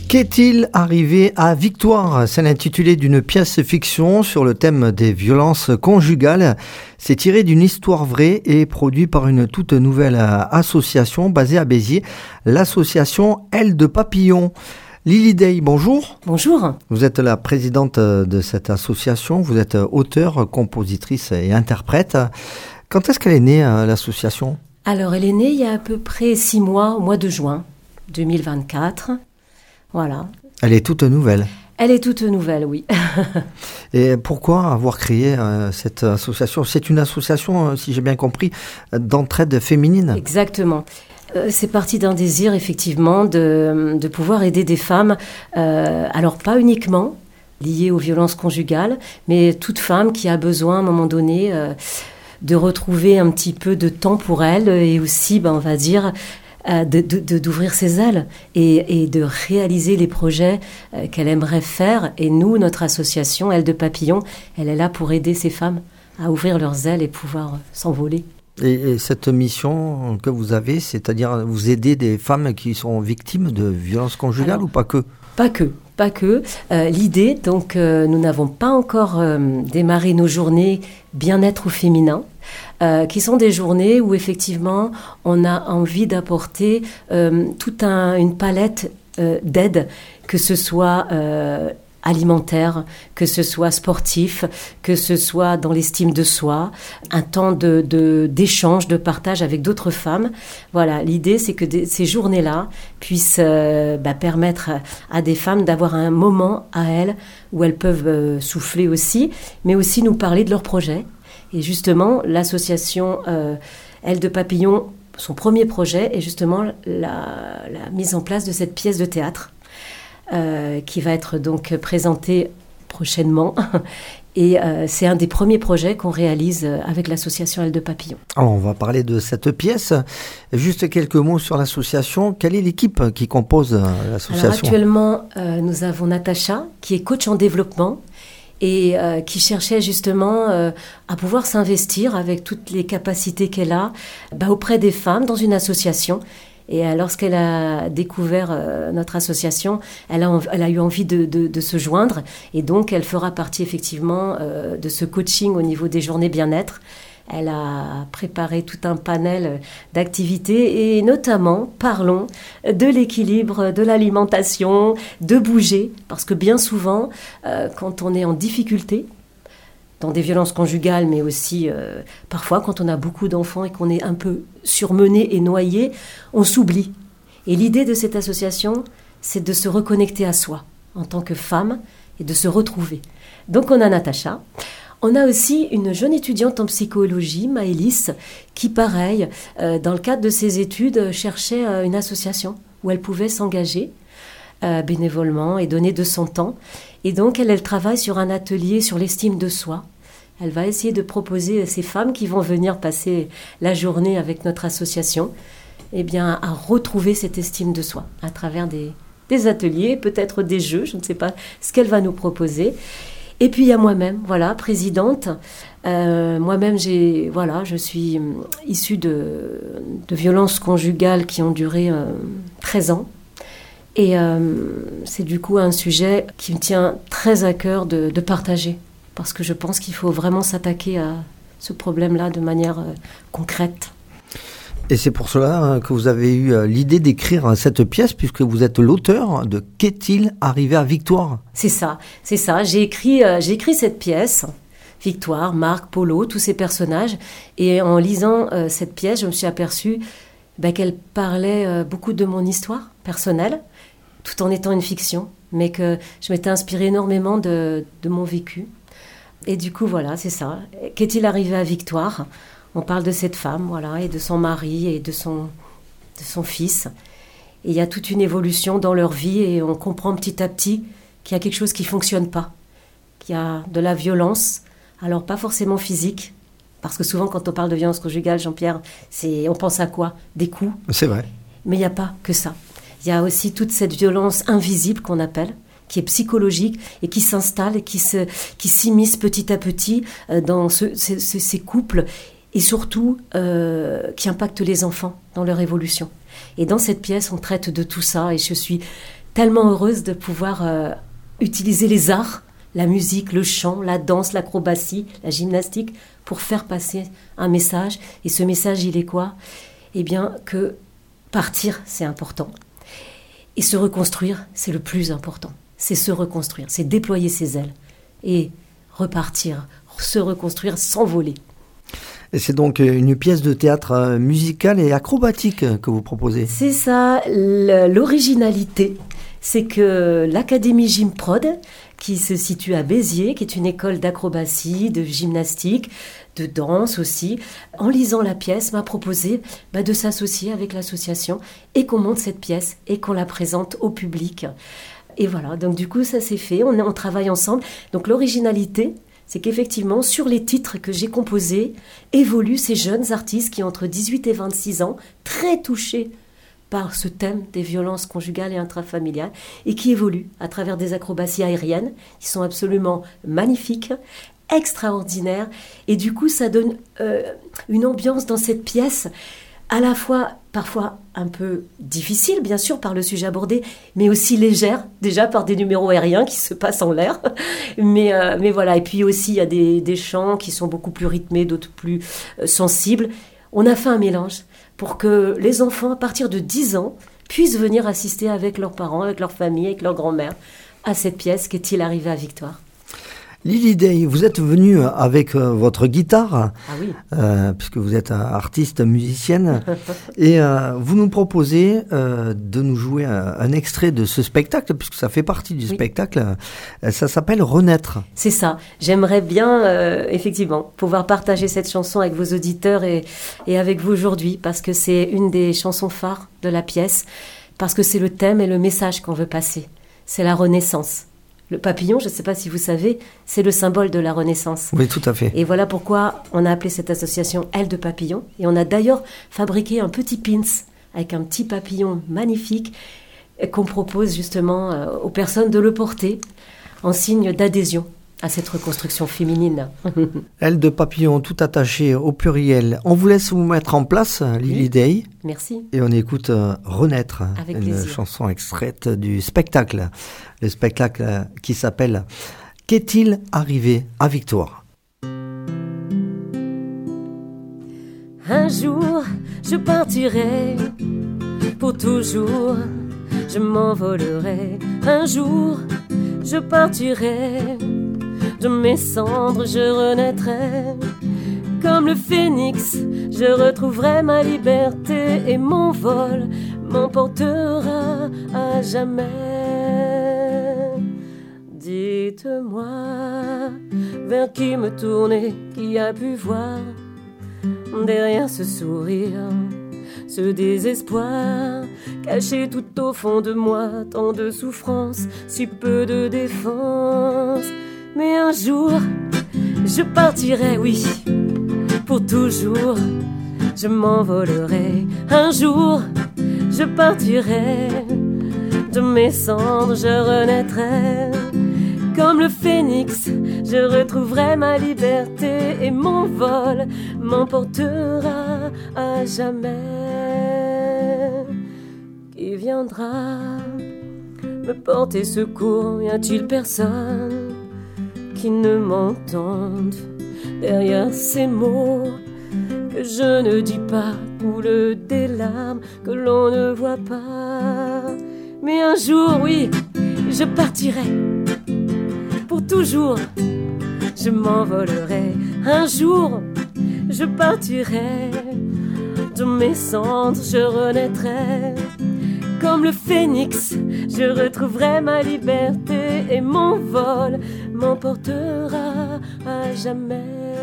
Qu'est-il arrivé à Victoire ? C'est l'intitulé d'une pièce fiction sur le thème des violences conjugales. C'est tiré d'une histoire vraie et produit par une toute nouvelle association basée à Béziers, l'association Ailes de Papillon. Lily Day, bonjour. Bonjour. Vous êtes la présidente de cette association, vous êtes auteure, compositrice et interprète. Quand est-ce qu'elle est née, l'association ? Alors, elle est née il y a à peu près 6 mois, au mois de juin 2024. Voilà. Elle est toute nouvelle. Elle est toute nouvelle, oui. Et pourquoi avoir créé cette association ? C'est une association, si j'ai bien compris, d'entraide féminine. Exactement. C'est parti d'un désir, effectivement, de pouvoir aider des femmes, alors pas uniquement liées aux violences conjugales, mais toute femme qui a besoin, à un moment donné, de retrouver un petit peu de temps pour elle et aussi, on va dire, d'ouvrir ses ailes et de réaliser les projets qu'elle aimerait faire. Et nous, notre association, Ailes de Papillon, elle est là pour aider ces femmes à ouvrir leurs ailes et pouvoir s'envoler. Et cette mission que vous avez, c'est-à-dire vous aider des femmes qui sont victimes de violences conjugales. Alors, ou pas que ? Pas que. L'idée, donc, nous n'avons pas encore démarré nos journées bien-être au féminin, qui sont des journées où effectivement on a envie d'apporter toute une palette d'aide, que ce soit alimentaire, que ce soit sportif, que ce soit dans l'estime de soi, un temps d'échange, de partage avec d'autres femmes. Voilà, l'idée c'est que ces journées-là puissent permettre à des femmes d'avoir un moment à elles où elles peuvent souffler aussi, mais aussi nous parler de leurs projets. Et justement, l'association Ailes de Papillon, son premier projet est justement la mise en place de cette pièce de théâtre qui va être donc présentée prochainement. Et c'est un des premiers projets qu'on réalise avec l'association Ailes de Papillon. Alors, on va parler de cette pièce. Juste quelques mots sur l'association. Quelle est l'équipe qui compose l'association ? Alors, actuellement, nous avons Natacha, qui est coach en développement, et qui cherchait justement à pouvoir s'investir avec toutes les capacités qu'elle a auprès des femmes dans une association. Et lorsqu'elle a découvert notre association, elle a eu envie de se joindre. Et donc, elle fera partie effectivement de ce coaching au niveau des journées bien-être. Elle a préparé tout un panel d'activités et notamment, parlons de l'équilibre, de l'alimentation, de bouger. Parce que bien souvent, quand on est en difficulté, dans des violences conjugales, mais aussi parfois quand on a beaucoup d'enfants et qu'on est un peu surmené et noyé, on s'oublie. Et l'idée de cette association, c'est de se reconnecter à soi en tant que femme et de se retrouver. Donc on a Natacha. On a aussi une jeune étudiante en psychologie, Maëlys, qui, pareil, dans le cadre de ses études, cherchait une association où elle pouvait s'engager bénévolement et donner de son temps. Et donc, elle travaille sur un atelier sur l'estime de soi. Elle va essayer de proposer à ces femmes qui vont venir passer la journée avec notre association, à retrouver cette estime de soi à travers des ateliers, peut-être des jeux, je ne sais pas ce qu'elle va nous proposer. Et puis il y a moi-même, présidente. Moi-même, je suis issue de violences conjugales qui ont duré 13 ans. Et c'est du coup un sujet qui me tient très à cœur de partager. Parce que je pense qu'il faut vraiment s'attaquer à ce problème-là de manière concrète. Et c'est pour cela que vous avez eu l'idée d'écrire cette pièce, puisque vous êtes l'auteur de « Qu'est-il arrivé à Victoire ?» C'est ça. J'ai écrit cette pièce, Victoire, Marc, Polo, tous ces personnages. Et en lisant cette pièce, je me suis aperçue qu'elle parlait beaucoup de mon histoire personnelle, tout en étant une fiction, mais que je m'étais inspirée énormément de mon vécu. Et du coup, c'est ça. Qu'est-il arrivé à Victoire ? On parle de cette femme, et de son mari et de son fils. Et il y a toute une évolution dans leur vie et on comprend petit à petit qu'il y a quelque chose qui ne fonctionne pas, qu'il y a de la violence, alors pas forcément physique, parce que souvent quand on parle de violence conjugale, Jean-Pierre, on pense à quoi ? Des coups. C'est vrai. Mais il n'y a pas que ça. Il y a aussi toute cette violence invisible qu'on appelle, qui est psychologique et qui s'installe et qui s'immisce petit à petit dans ces couples et surtout qui impacte les enfants dans leur évolution. Et dans cette pièce, on traite de tout ça et je suis tellement heureuse de pouvoir utiliser les arts, la musique, le chant, la danse, l'acrobatie, la gymnastique, pour faire passer un message. Et ce message, il est quoi ? Eh bien, que partir, c'est important. Et se reconstruire, c'est le plus important. C'est se reconstruire, c'est déployer ses ailes et repartir, se reconstruire, s'envoler. Et c'est donc une pièce de théâtre musicale et acrobatique que vous proposez. C'est ça, l'originalité. C'est que l'Académie Gymprod, qui se situe à Béziers, qui est une école d'acrobatie, de gymnastique, de danse aussi, en lisant la pièce, m'a proposé de s'associer avec l'association et qu'on monte cette pièce et qu'on la présente au public. Et voilà, donc du coup ça s'est fait, on travaille ensemble. Donc l'originalité, c'est qu'effectivement sur les titres que j'ai composés, évoluent ces jeunes artistes qui ont entre 18 et 26 ans, très touchés par ce thème des violences conjugales et intrafamiliales et qui évoluent à travers des acrobaties aériennes qui sont absolument magnifiques, extraordinaires. Et du coup, ça donne une ambiance dans cette pièce à la fois parfois un peu difficile, bien sûr, par le sujet abordé, mais aussi légère, déjà par des numéros aériens qui se passent en l'air. Mais voilà, et puis aussi, il y a des chants qui sont beaucoup plus rythmés, d'autres plus sensibles. On a fait un mélange pour que les enfants, à partir de 10 ans, puissent venir assister avec leurs parents, avec leur famille, avec leur grand-mère, à cette pièce Qu'est-il arrivé à Victoire ? Lily Day, vous êtes venue avec votre guitare, ah oui. Puisque vous êtes artiste, musicienne, et vous nous proposez de nous jouer un extrait de ce spectacle, puisque ça fait partie du spectacle. Ça s'appelle Renaître. C'est ça. J'aimerais bien, effectivement, pouvoir partager cette chanson avec vos auditeurs et avec vous aujourd'hui, parce que c'est une des chansons phares de la pièce, parce que c'est le thème et le message qu'on veut passer. C'est la renaissance. Le papillon, je ne sais pas si vous savez, c'est le symbole de la Renaissance. Oui, tout à fait. Et voilà pourquoi on a appelé cette association Ailes de Papillon. Et on a d'ailleurs fabriqué un petit pins avec un petit papillon magnifique qu'on propose justement aux personnes de le porter en signe d'adhésion à cette reconstruction féminine. Ailes de papillon, tout attaché au pluriel. On vous laisse vous mettre en place, Lily Day. Merci. Et on écoute Renaître, avec une plaisir. chanson extraite du spectacle. Le spectacle qui s'appelle « Qu'est-il arrivé à Victoire ?» Un jour, je partirai pour toujours, je m'envolerai. Un jour, je partirai. De mes cendres je renaîtrai, comme le phénix, je retrouverai ma liberté et mon vol m'emportera à jamais. Dites-moi vers qui me tourner, qui a pu voir derrière ce sourire, ce désespoir caché tout au fond de moi, tant de souffrance, si peu de défense. Mais un jour, je partirai, oui, pour toujours, je m'envolerai. Un jour, je partirai, de mes cendres je renaîtrai. Comme le phénix, je retrouverai ma liberté et mon vol m'emportera à jamais. Qui viendra me porter secours? Y a-t-il personne qui ne m'entendent derrière ces mots que je ne dis pas, coulent des larmes que l'on ne voit pas. Mais un jour, oui, je partirai pour toujours, je m'envolerai. Un jour, je partirai, de mes cendres je renaîtrai. Comme le phénix, je retrouverai ma liberté et mon vol m'emportera à jamais.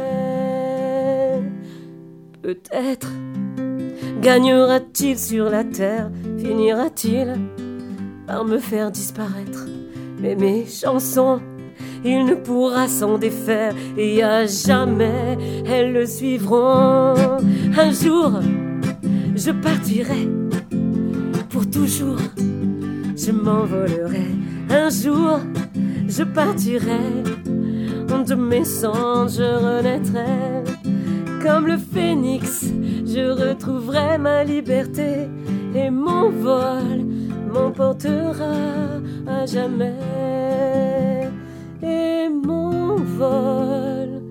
Peut-être gagnera-t-il sur la terre, finira-t-il par me faire disparaître. Mais mes chansons, il ne pourra s'en défaire et à jamais elles le suivront. Un jour, je partirai pour toujours, je m'envolerai. Un jour, je partirai, de mes cendres je renaîtrai. Comme le phénix, je retrouverai ma liberté et mon vol m'emportera à jamais, et mon vol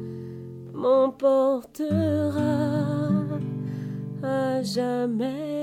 m'emportera à jamais.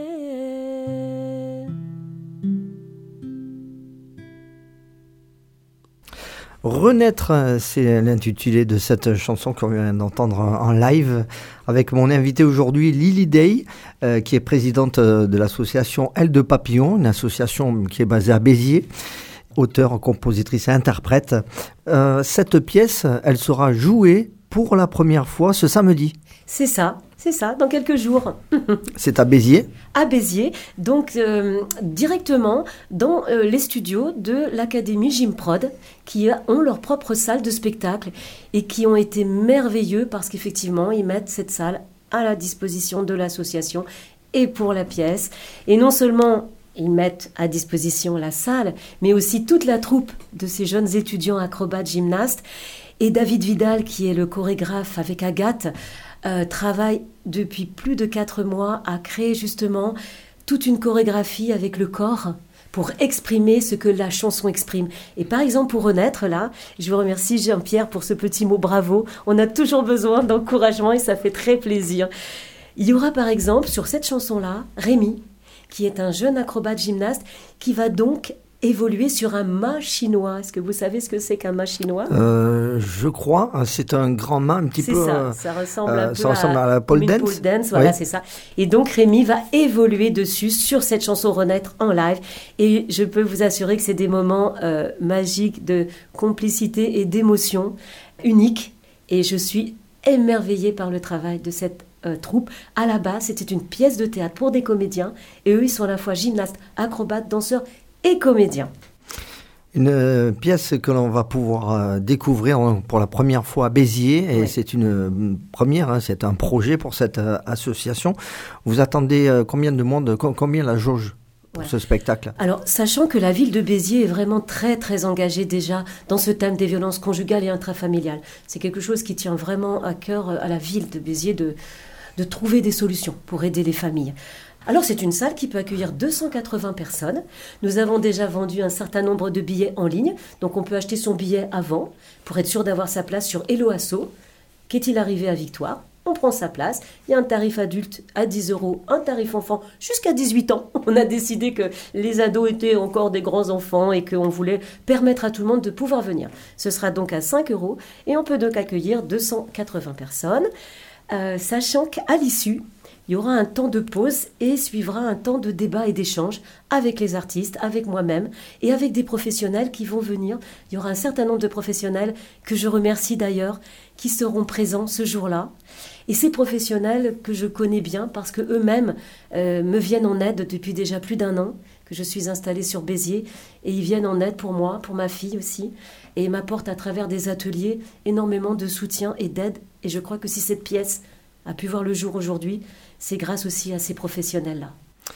Renaître, c'est l'intitulé de cette chanson qu'on vient d'entendre en live avec mon invité aujourd'hui, Lily Day, qui est présidente de l'association Aile de Papillon, une association qui est basée à Béziers, auteure, compositrice et interprète. Cette pièce, elle sera jouée pour la première fois ce samedi. C'est ça, dans quelques jours. C'est à Béziers ? À Béziers, donc directement dans les studios de l'Académie Gymprod, qui ont leur propre salle de spectacle et qui ont été merveilleux parce qu'effectivement, ils mettent cette salle à la disposition de l'association et pour la pièce. Et non seulement ils mettent à disposition la salle, mais aussi toute la troupe de ces jeunes étudiants acrobates gymnastes. Et David Vidal, qui est le chorégraphe avec Agathe, travaille depuis plus de 4 mois à créer justement toute une chorégraphie avec le corps pour exprimer ce que la chanson exprime. Et par exemple, pour Renaître, là, je vous remercie Jean-Pierre pour ce petit mot bravo. On a toujours besoin d'encouragement et ça fait très plaisir. Il y aura par exemple sur cette chanson-là, Rémi, qui est un jeune acrobate gymnaste qui va donc évoluer sur un mât chinois. Est-ce que vous savez ce que c'est qu'un mât chinois ? Je crois, c'est un grand mât un petit peu... Ça ressemble un peu à la pole dance. Pole dance, voilà, oui. C'est ça. Et donc Rémi va évoluer dessus sur cette chanson Renaître en live. Et je peux vous assurer que c'est des moments magiques de complicité et d'émotion uniques. Et je suis émerveillée par le travail de cette troupe. À la base, c'était une pièce de théâtre pour des comédiens. Et eux, ils sont à la fois gymnastes, acrobates, danseurs et comédien. Une pièce que l'on va pouvoir découvrir pour la première fois à Béziers, et oui. C'est une première, c'est un projet pour cette association. Vous attendez combien de monde, combien la jauge pour ce spectacle ? Alors, sachant que la ville de Béziers est vraiment très très engagée déjà dans ce thème des violences conjugales et intrafamiliales. C'est quelque chose qui tient vraiment à cœur à la ville de Béziers de trouver des solutions pour aider les familles. Alors, c'est une salle qui peut accueillir 280 personnes. Nous avons déjà vendu un certain nombre de billets en ligne. Donc, on peut acheter son billet avant pour être sûr d'avoir sa place sur Hello Asso. Qu'est-il arrivé à Victoire ? On prend sa place. Il y a un tarif adulte à 10 €, un tarif enfant jusqu'à 18 ans. On a décidé que les ados étaient encore des grands enfants et qu'on voulait permettre à tout le monde de pouvoir venir. Ce sera donc à 5 € et on peut donc accueillir 280 personnes. Sachant qu'à l'issue, il y aura un temps de pause et suivra un temps de débat et d'échange avec les artistes, avec moi-même et avec des professionnels qui vont venir. Il y aura un certain nombre de professionnels que je remercie d'ailleurs, qui seront présents ce jour-là. Et ces professionnels que je connais bien parce qu'eux-mêmes me viennent en aide depuis déjà plus d'1 an que je suis installée sur Béziers. Et ils viennent en aide pour moi, pour ma fille aussi. Et ils m'apportent à travers des ateliers énormément de soutien et d'aide. Et je crois que si cette pièce a pu voir le jour aujourd'hui, c'est grâce aussi à ces professionnels-là.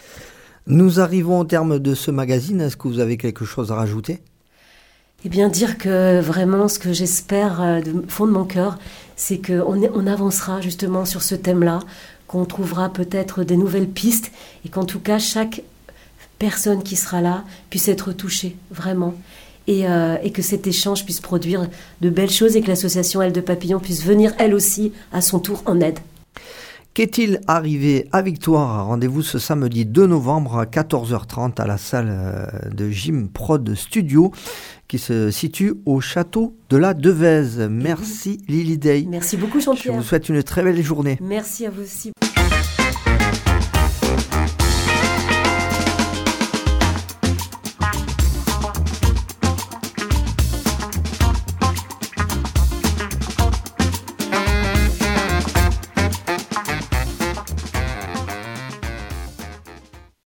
Nous arrivons au terme de ce magazine. Est-ce que vous avez quelque chose à rajouter ? Eh bien, dire que vraiment, ce que j'espère du fond de mon cœur, c'est qu'on avancera justement sur ce thème-là, qu'on trouvera peut-être des nouvelles pistes et qu'en tout cas, chaque personne qui sera là puisse être touchée, vraiment. Et que cet échange puisse produire de belles choses et que l'association Aile de Papillon puisse venir, elle aussi, à son tour, en aide. Qu'est-il arrivé à Victoire ? Rendez-vous ce samedi 2 novembre à 14h30 à la salle de Gymprod Studio qui se situe au château de la Devèze. Merci Lily Day. Merci beaucoup Jean-Pierre. Je vous souhaite une très belle journée. Merci à vous aussi.